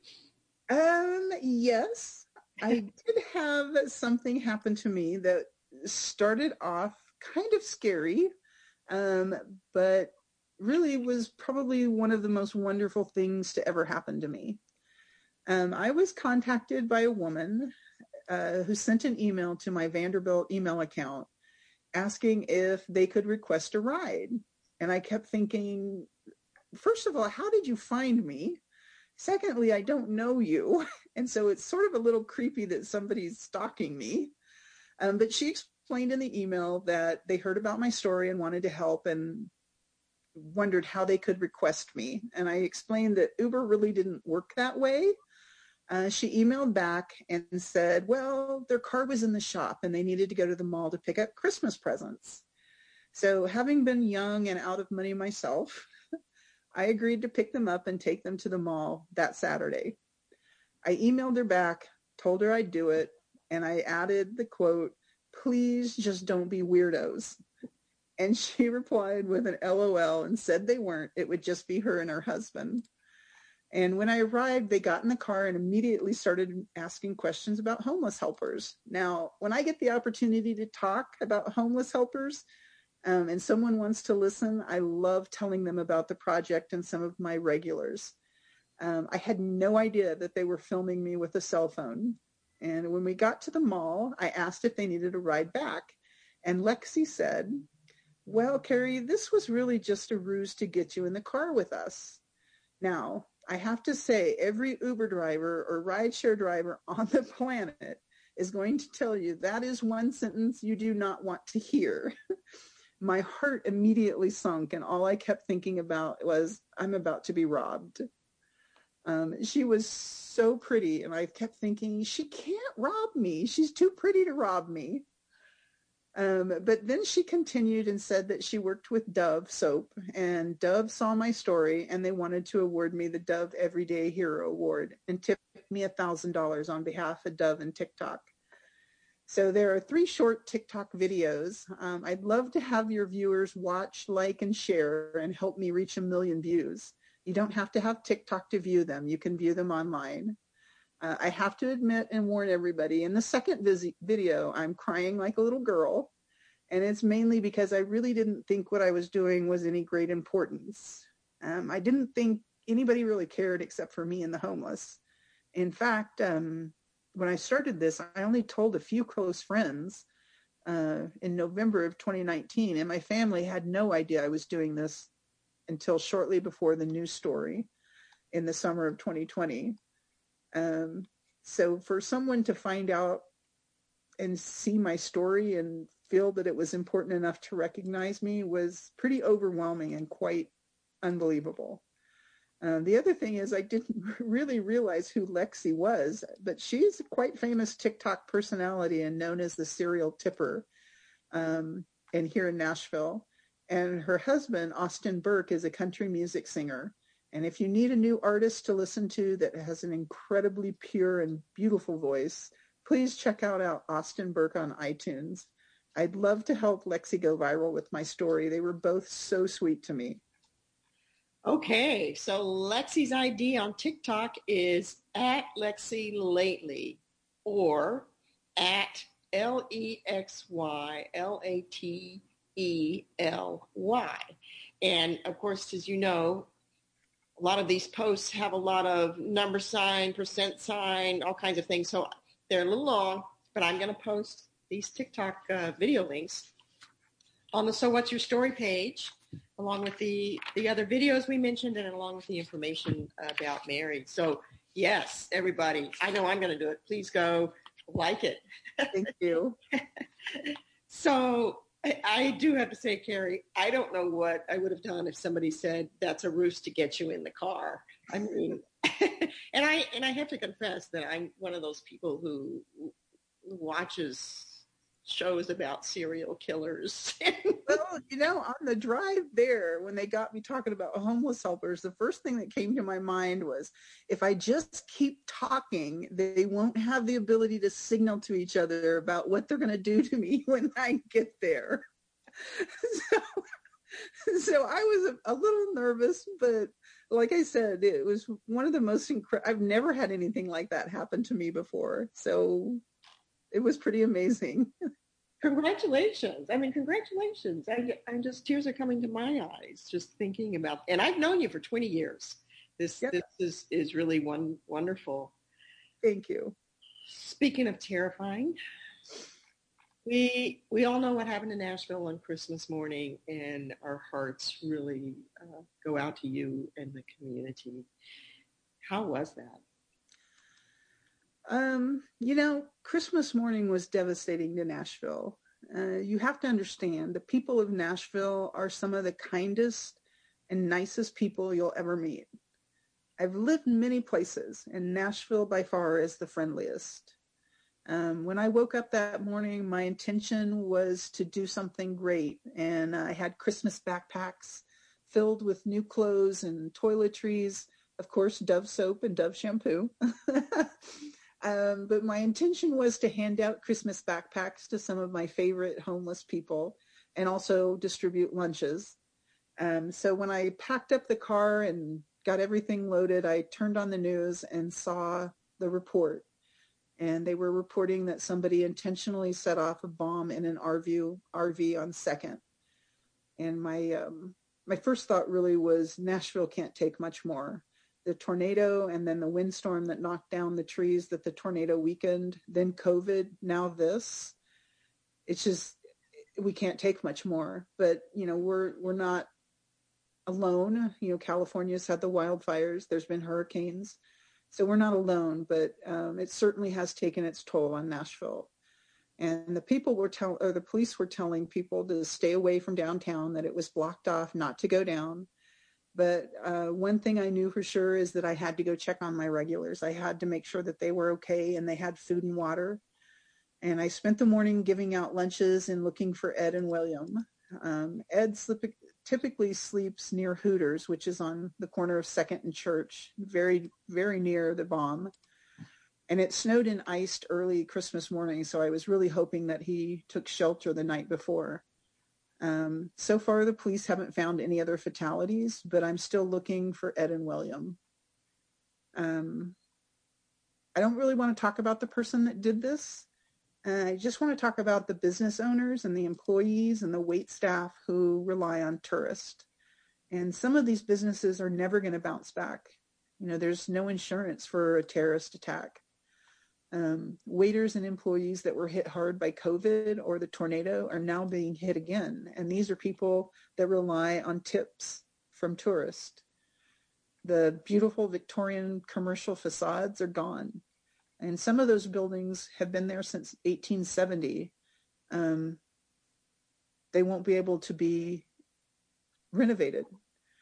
Um, yes. I did have something happen to me that started off kind of scary, um, but really was probably one of the most wonderful things to ever happen to me. Um, I was contacted by a woman uh, who sent an email to my Vanderbilt email account asking if they could request a ride. And I kept thinking, first of all, how did you find me? Secondly, I don't know you. And so it's sort of a little creepy that somebody's stalking me. Um, but she explained in the email that they heard about my story and wanted to help and wondered how they could request me. And I explained that Uber really didn't work that way. Uh, she emailed back and said, well, their car was in the shop and they needed to go to the mall to pick up Christmas presents. So having been young and out of money myself, I agreed to pick them up and take them to the mall that Saturday. I emailed her back, told her I'd do it, and I added the quote, "Please just don't be weirdos." And she replied with an L O L and said they weren't. It would just be her and her husband. And when I arrived, they got in the car and immediately started asking questions about homeless helpers. Now, when I get the opportunity to talk about homeless helpers, um, and someone wants to listen, I love telling them about the project and some of my regulars. Um, I had no idea that they were filming me with a cell phone. And when we got to the mall, I asked if they needed a ride back. And Lexi said, well, Carrie, this was really just a ruse to get you in the car with us. Now, I have to say, every Uber driver or rideshare driver on the planet is going to tell you that is one sentence you do not want to hear. My heart immediately sunk, and all I kept thinking about was, I'm about to be robbed. Um, she was so pretty, and I kept thinking, she can't rob me. She's too pretty to rob me. Um, but then she continued and said that she worked with Dove soap, and Dove saw my story, and they wanted to award me the Dove Everyday Hero Award and tipped me one thousand dollars on behalf of Dove and TikTok. So there are three short TikTok videos. Um, I'd love to have your viewers watch, like, and share and help me reach a million views. You don't have to have TikTok to view them. You can view them online. Uh, I have to admit and warn everybody, in the second vis- video, I'm crying like a little girl, and it's mainly because I really didn't think what I was doing was any great importance. Um, I didn't think anybody really cared except for me and the homeless. In fact, um, when I started this, I only told a few close friends uh, in November of twenty nineteen, and my family had no idea I was doing this until shortly before the news story in the summer of twenty twenty. Um, so for someone to find out and see my story and feel that it was important enough to recognize me was pretty overwhelming and quite unbelievable. Uh, the other thing is I didn't really realize who Lexi was, but she's a quite famous TikTok personality and known as the serial tipper um, and here in Nashville. And her husband, Austin Burke, is a country music singer. And if you need a new artist to listen to that has an incredibly pure and beautiful voice, please check out, out Austin Burke on iTunes. I'd love to help Lexi go viral with my story. They were both so sweet to me. Okay, so Lexi's I D on TikTok is at Lexi Lately or at L E X Y L A T E L Y. And of course, as you know, a lot of these posts have a lot of number sign, percent sign, all kinds of things. So they're a little long, but I'm going to post these TikTok uh, video links on the So What's Your Story page, along with the, the other videos we mentioned and along with the information about Mary. So yes, everybody, I know I'm going to do it. Please go like it. Thank you. So I, I do have to say, Carrie, I don't know what I would have done if somebody said that's a ruse to get you in the car. I mean, and I and I have to confess that I'm one of those people who watches shows about serial killers. Well, you know, on the drive there, when they got me talking about homeless helpers, the first thing that came to my mind was, if I just keep talking, they won't have the ability to signal to each other about what they're going to do to me when I get there. So, so I was a, a little nervous, but like I said, it was one of the most incredible. I've never had anything like that happen to me before. So it was pretty amazing. Congratulations. I mean, congratulations. I, I'm just, tears are coming to my eyes just thinking about, and I've known you for twenty years. This, yep. this is, is really one, wonderful. Thank you. Speaking of terrifying, we, we all know what happened in Nashville on Christmas morning, and our hearts really uh, go out to you and the community. How was that? Um, you know, Christmas morning was devastating to Nashville. Uh, you have to understand, the people of Nashville are some of the kindest and nicest people you'll ever meet. I've lived in many places, and Nashville by far is the friendliest. Um, when I woke up that morning, my intention was to do something great, and I had Christmas backpacks filled with new clothes and toiletries, of course, Dove soap and Dove shampoo. Um, but my intention was to hand out Christmas backpacks to some of my favorite homeless people and also distribute lunches. Um, so when I packed up the car and got everything loaded, I turned on the news and saw the report. And they were reporting that somebody intentionally set off a bomb in an R V, R V on Second. And my um, my first thought really was, Nashville can't take much more. The tornado and then the windstorm that knocked down the trees that the tornado weakened, then COVID, now this. It's just, we can't take much more. But, you know, we're we're not alone. You know, California's had the wildfires. There's been hurricanes. So we're not alone, but um, it certainly has taken its toll on Nashville. And the people were telling, or the police were telling people to stay away from downtown, that it was blocked off, not to go down. But uh, one thing I knew for sure is that I had to go check on my regulars. I had to make sure that they were okay and they had food and water. And I spent the morning giving out lunches and looking for Ed and William. Um, Ed slip- typically sleeps near Hooters, which is on the corner of Second and Church, very, very near the bomb. And it snowed and iced early Christmas morning, so I was really hoping that he took shelter the night before. Um, so far, the police haven't found any other fatalities, but I'm still looking for Ed and William. Um, I don't really want to talk about the person that did this. Uh, I just want to talk about the business owners and the employees and the wait staff who rely on tourists. And some of these businesses are never going to bounce back. You know, there's no insurance for a terrorist attack. Um, waiters and employees that were hit hard by COVID or the tornado are now being hit again. And these are people that rely on tips from tourists. The beautiful Victorian commercial facades are gone. And some of those buildings have been there since eighteen seventy. Um, they won't be able to be renovated.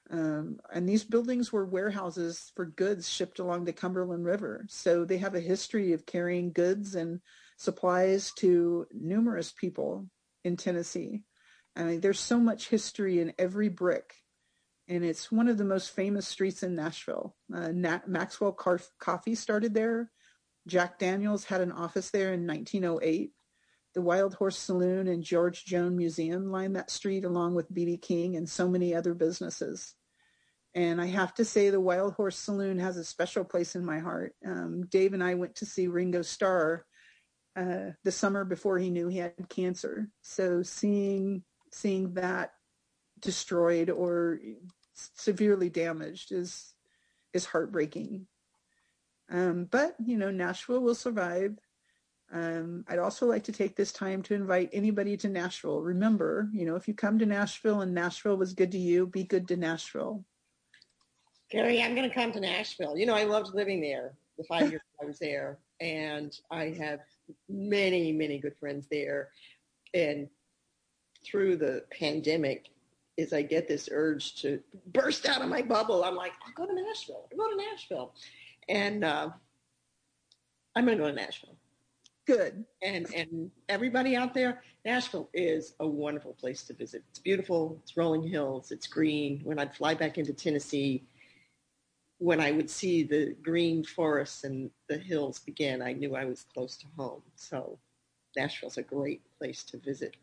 Um, and these buildings were warehouses for goods shipped along the Cumberland River. So they have a history of carrying goods and supplies to numerous people in Tennessee. I mean, there's so much history in every brick. And it's one of the most famous streets in Nashville. Uh, Nat- Maxwell Car- Coffee started there. Jack Daniels had an office there in nineteen oh eight. The Wild Horse Saloon and George Jones Museum line that street, along with B B King and so many other businesses. And I have to say the Wild Horse Saloon has a special place in my heart. Um, Dave and I went to see Ringo Starr uh, the summer before he knew he had cancer. So seeing seeing that destroyed or severely damaged is is heartbreaking. Um, but, you know, Nashville will survive. Um, I'd also like to take this time to invite anybody to Nashville. Remember, you know, if you come to Nashville and Nashville was good to you, be good to Nashville. Carrie, I'm going to come to Nashville. You know, I loved living there the five years I was there. And I have many, many good friends there. And through the pandemic, as I get this urge to burst out of my bubble, I'm like, I'll go to Nashville. I'll go to Nashville. And uh, I'm going to go to Nashville. Good. And and everybody out there, Nashville is a wonderful place to visit. It's beautiful. It's rolling hills. It's green. When I'd fly back into Tennessee, when I would see the green forests and the hills begin, I knew I was close to home. So Nashville's a great place to visit.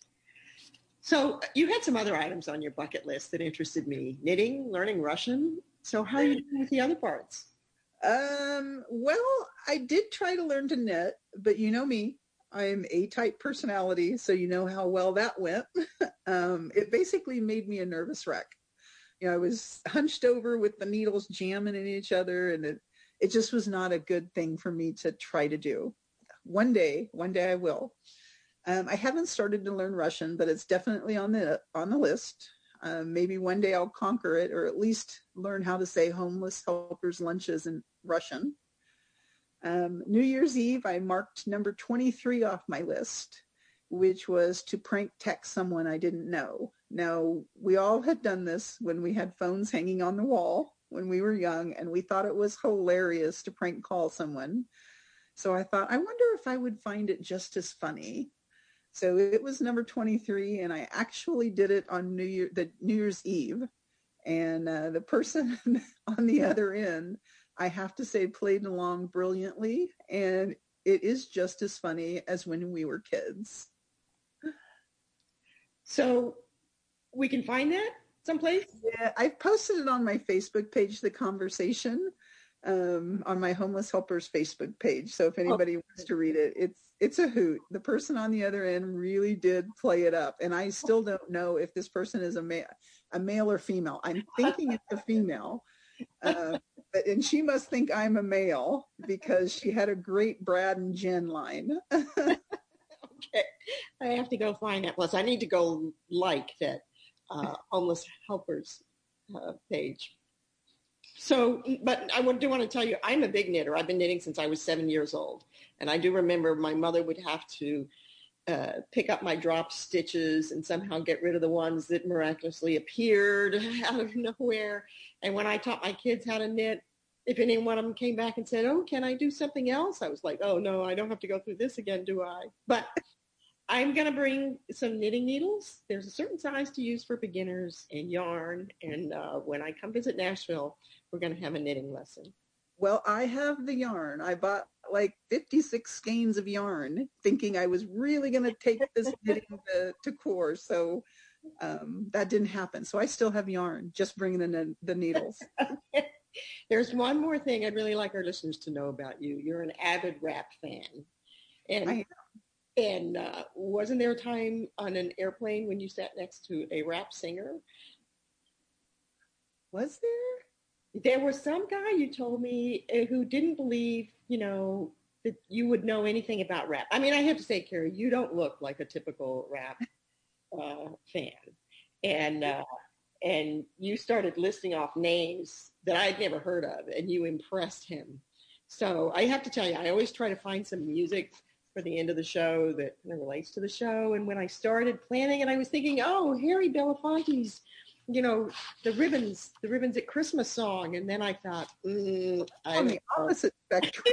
So you had some other items on your bucket list that interested me. Knitting, learning Russian. So how are you doing with the other parts? Um, well, I did try to learn to knit, but you know me, I'm A-type personality, so you know how well that went. um, it basically made me a nervous wreck. You know, I was hunched over with the needles jamming in each other, and it, it just was not a good thing for me to try to do. One day, one day I will. Um, I haven't started to learn Russian, but it's definitely on the on the list. Um, maybe one day I'll conquer it, or at least learn how to say homeless helpers' lunches in Russian. Um, New Year's Eve, I marked number twenty-three off my list, which was to prank text someone I didn't know. Now, we all had done this when we had phones hanging on the wall when we were young, and we thought it was hilarious to prank call someone. So I thought, I wonder if I would find it just as funny. So it was number twenty-three, and I actually did it on New Year, the New Year's Eve. And uh, the person on the other end, I have to say, played along brilliantly, and it is just as funny as when we were kids. So we can find that someplace? Yeah, I've posted it on my Facebook page, The Conversation, um, on my Homeless Helpers Facebook page. So if anybody oh. wants to read it, it's it's a hoot. The person on the other end really did play it up, and I still don't know if this person is a male, a male or female. I'm thinking it's a female, uh, but, and she must think I'm a male because she had a great Brad and Jen line. Okay, I have to go find that. Plus, I need to go like that uh, Homeless Helpers uh, page. So, but I do want to tell you, I'm a big knitter. I've been knitting since I was seven years old. And I do remember my mother would have to uh, pick up my dropped stitches and somehow get rid of the ones that miraculously appeared out of nowhere. And when I taught my kids how to knit, if any one of them came back and said, oh, can I do something else? I was like, oh, no, I don't have to go through this again, do I? But I'm going to bring some knitting needles. There's a certain size to use for beginners and yarn. And uh, when I come visit Nashville, we're going to have a knitting lesson. Well, I have the yarn. I bought like fifty-six skeins of yarn thinking I was really going to take this knitting to, to course. So um, that didn't happen. So I still have yarn, just bringing the, the needles. There's one more thing I'd really like our listeners to know about you. You're an avid rap fan. And, I and uh, wasn't there a time on an airplane when you sat next to a rap singer? Was there? There was some guy you told me who didn't believe, you know, that you would know anything about rap. I mean, I have to say, Carrie, you don't look like a typical rap uh, fan. And uh, and you started listing off names that I'd never heard of, and you impressed him. So I have to tell you, I always try to find some music for the end of the show that kind of relates to the show. And when I started planning it, I was thinking, oh, Harry Belafonte's you know, the ribbons, the ribbons at Christmas song. And then I thought, mm, I on the opposite spectrum.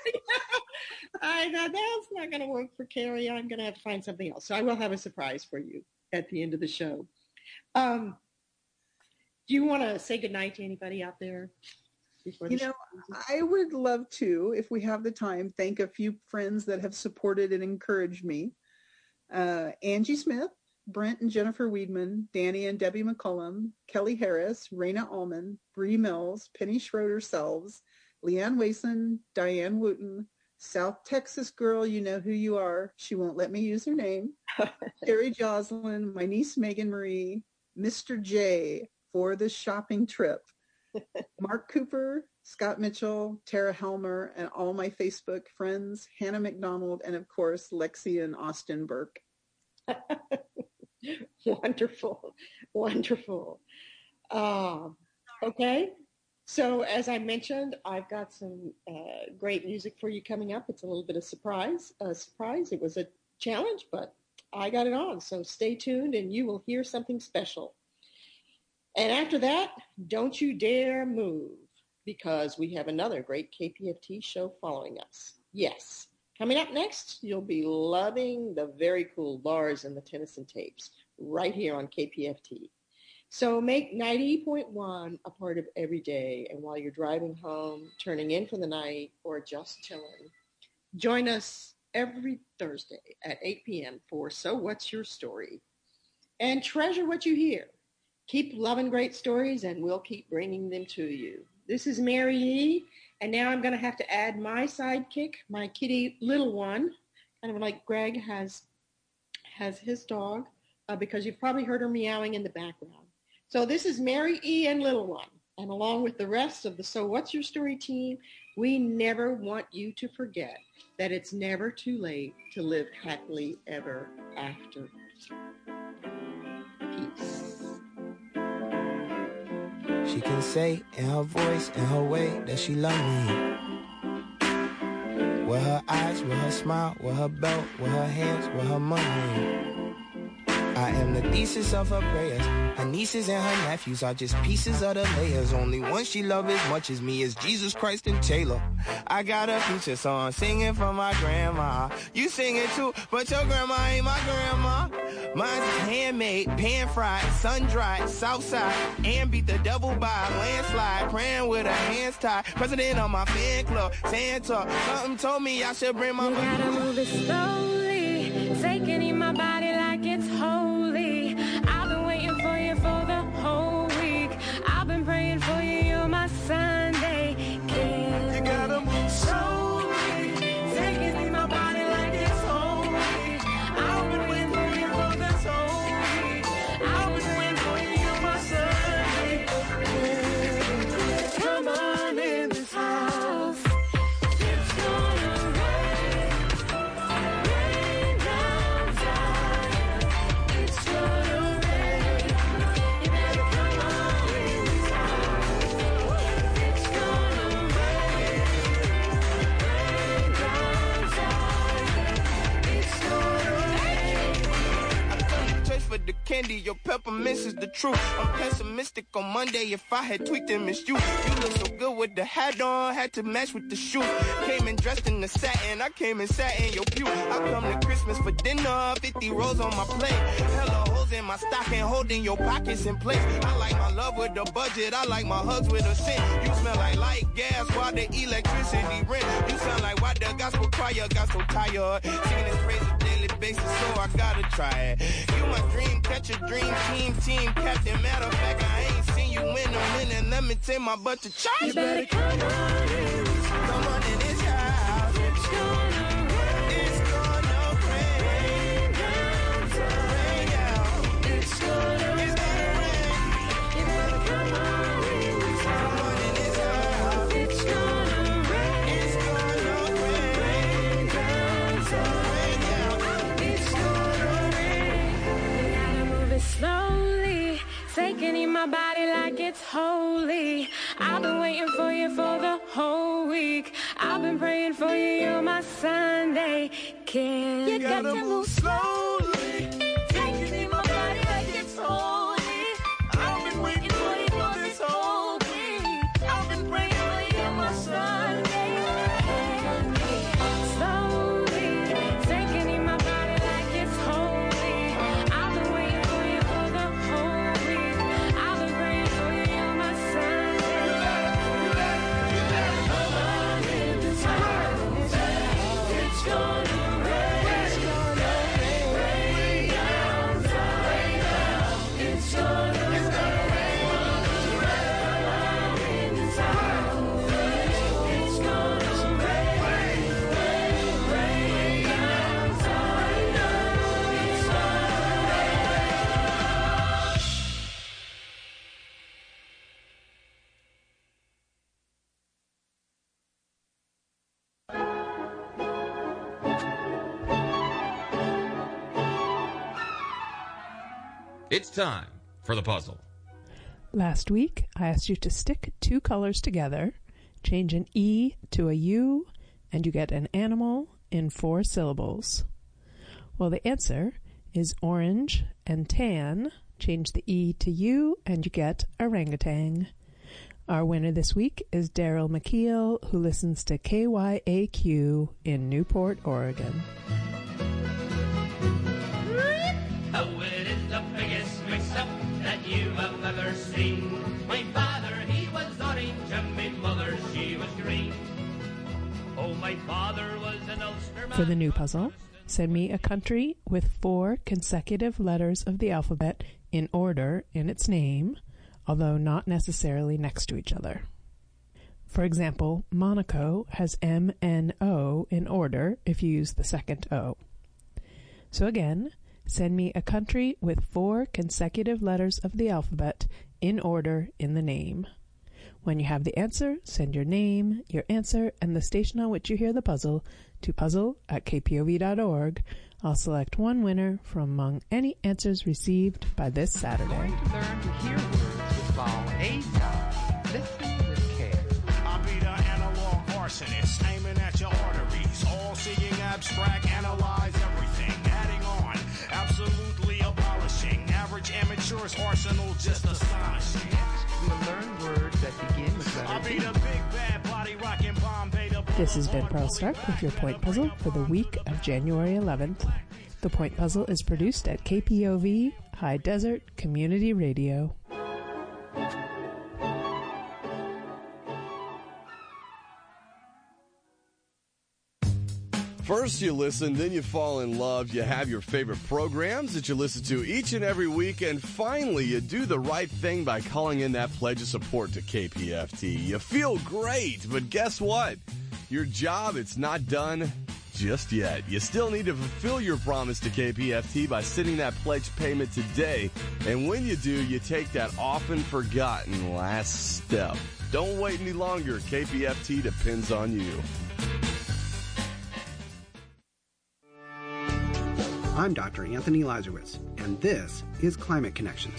I thought that's not going to work for Carrie. I'm going to have to find something else. So I will have a surprise for you at the end of the show. Um, do you want to say goodnight to anybody out there? Before the you know, show? I would love to, if we have the time, thank a few friends that have supported and encouraged me. Uh, Angie Smith, Brent and Jennifer Weedman, Danny and Debbie McCullum, Kelly Harris, Raina Allman, Bree Mills, Penny Schroeder Selves, Leanne Wason, Diane Wooten, South Texas girl, you know who you are. She won't let me use her name. Sherry Joslin, my niece Megan Marie, Mister J for the shopping trip, Mark Cooper, Scott Mitchell, Tara Helmer, and all my Facebook friends, Hannah McDonald, and of course, Lexi and Austin Burke. Wonderful, wonderful. Uh, okay. So as I mentioned, I've got some uh, great music for you coming up. It's a little bit of surprise. A surprise. It was a challenge, but I got it on. So stay tuned and you will hear something special. And after that, don't you dare move because we have another great K P F T show following us. Yes. Coming up next, you'll be loving the very cool Lars and the Tennyson Tapes right here on K P F T. So make ninety point one a part of every day. And while you're driving home, turning in for the night, or just chilling, join us every Thursday at eight p.m. for So What's Your Story? And treasure what you hear. Keep loving great stories, and we'll keep bringing them to you. This is Mary E., and now I'm going to have to add my sidekick, my kitty little one, kind of like Greg has, has his dog, uh, because you've probably heard her meowing in the background. So this is Mary E. and Little One. And along with the rest of the So What's Your Story team, we never want you to forget that it's never too late to live happily ever after. Peace. She can say in her voice, in her way, that she loves me. With her eyes, with her smile, with her belt, with her hands, with her money. I am the thesis of her prayers. Her nieces and her nephews are just pieces of the layers. Only one she loves as much as me is Jesus Christ and Taylor. I got a future song singing for my grandma. You sing it too, but your grandma ain't my grandma. Mine's handmade, pan-fried, sun-dried, southside, and beat the devil by a landslide. Praying with her hands tied. President of my fan club, Santa. Something told me I should bring my... You gotta move it slowly, taking in my body like it's holy. I've been waiting for you for the whole week. I've been praying for you, you're my Sunday kid. You gotta move slowly, taking in my body like it's holy. I've been waiting for you for this whole week. I've been waiting for you, you're my Sunday kid. Come on in this house. It's gonna rain, rain down time. It's gonna rain. You better come on in this house. It's gonna rain, rain down time. It's gonna rain. I come to church for the candy, your peppermints is the truth. I'm pessimistic on Monday if I had tweaked and missed you. You look so good with the hat on, had to match with the shoes. Came in dressed in the satin, I came and sat in your pew. I come to Christmas for dinner, fifty rolls on my plate. Hella holes in my stocking, holding your pockets in place. I like my love with the budget, I like my hugs with a cent. You smell like light gas while the electricity rent. You sound like why the gospel choir got so tired. Singing this praise on a daily basis, so I gotta try it. You my dream catcher, dream team, team captain. Matter of fact, I ain't seen you in a minute. Let me take my butt to church. You better come on in this house. Come on in this house. It's gonna rain, It's gonna rain. rain down time. Rain down. It's gonna rain. It's gonna rain. You better come on in this Come house. on in this house. It's gonna rain, It's gonna rain. rain down time. Rain down. It's gonna rain. You gotta move it slowly, taking in my body like it's holy. I've been waiting for you for the whole week. I've been praying for you, you're my Sunday kid. You got to move slowly, taking in my body like it's holy. I've been It's time for the puzzle. Last week, I asked you to stick two colors together, change an E to a U, and you get an animal in four syllables. Well, the answer is orange and tan. Change the E to U, and you get orangutan. Our winner this week is Daryl McKeel, who listens to K Y A Q in Newport, Oregon. Oh, it is the biggest mix-up that you have ever seen. My father, he was orange, and my mother, she was green. Oh, my father was an Ulster man. For the new puzzle, send me a country with four consecutive letters of the alphabet in order in its name, although not necessarily next to each other. For example, Monaco has M N O in order if you use the second O. So again, send me a country with four consecutive letters of the alphabet in order in the name. When you have the answer, send your name, your answer, and the station on which you hear the puzzle to puzzle at k p o v dot org. I'll select one winner from among any answers received by this Saturday. We're going to learn to hear words with vowel A sound. Listen with care. I'll be the analog arsonist, aiming at your arteries. All-seeing abstract, analyze everything. Adding on, absolutely abolishing. Average amateur's arsenal just astonishing. We'll learn words that begin with letter I'll be B. the big bad body rocking Bombay. This has been Pearl Stark with your Point Puzzle for the week of January eleventh. The Point Puzzle is produced at K P O V, High Desert Community Radio. First you listen, then you fall in love, you have your favorite programs that you listen to each and every week, and finally you do the right thing by calling in that pledge of support to K P F T. You feel great, but guess what? Your job, it's not done just yet. You still need to fulfill your promise to K P F T by sending that pledge payment today, and when you do, you take that often forgotten last step. Don't wait any longer. K P F T depends on you. I'm Doctor Anthony Lazarowitz, and this is Climate Connections.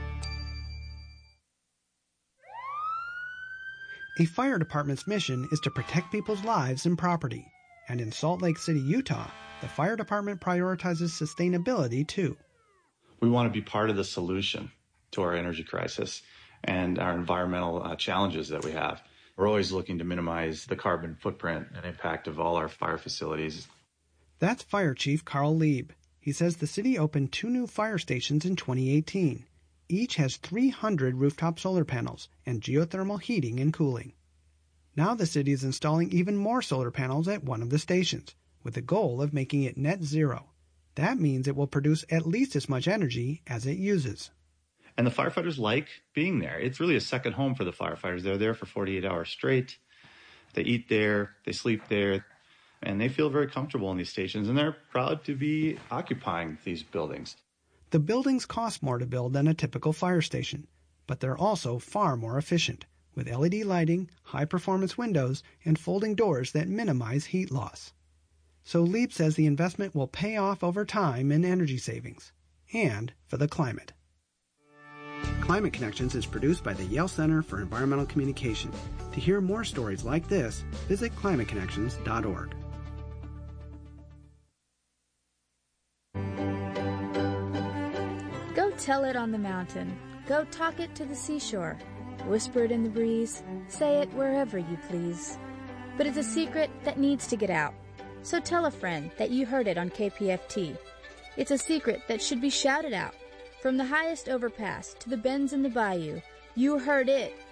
A fire department's mission is to protect people's lives and property. And in Salt Lake City, Utah, the fire department prioritizes sustainability too. We want to be part of the solution to our energy crisis and our environmental uh, challenges that we have. We're always looking to minimize the carbon footprint and impact of all our fire facilities. That's Fire Chief Carl Lieb. He says the city opened two new fire stations in twenty eighteen. Each has three hundred rooftop solar panels and geothermal heating and cooling. Now the city is installing even more solar panels at one of the stations, with the goal of making it net zero. That means it will produce at least as much energy as it uses. And the firefighters like being there. It's really a second home for the firefighters. They're there for forty-eight hours straight. They eat there, they sleep there, and they feel very comfortable in these stations, and they're proud to be occupying these buildings. The buildings cost more to build than a typical fire station, but they're also far more efficient, with L E D lighting, high-performance windows, and folding doors that minimize heat loss. So Leap says the investment will pay off over time in energy savings, and for the climate. Climate Connections is produced by the Yale Center for Environmental Communication. To hear more stories like this, visit climate connections dot org. Go tell it on the mountain. Go talk it to the seashore. Whisper it in the breeze. Say it wherever you please. But it's a secret that needs to get out. So tell a friend that you heard it on K P F T. It's a secret that should be shouted out. From the highest overpass to the bends in the bayou, you heard it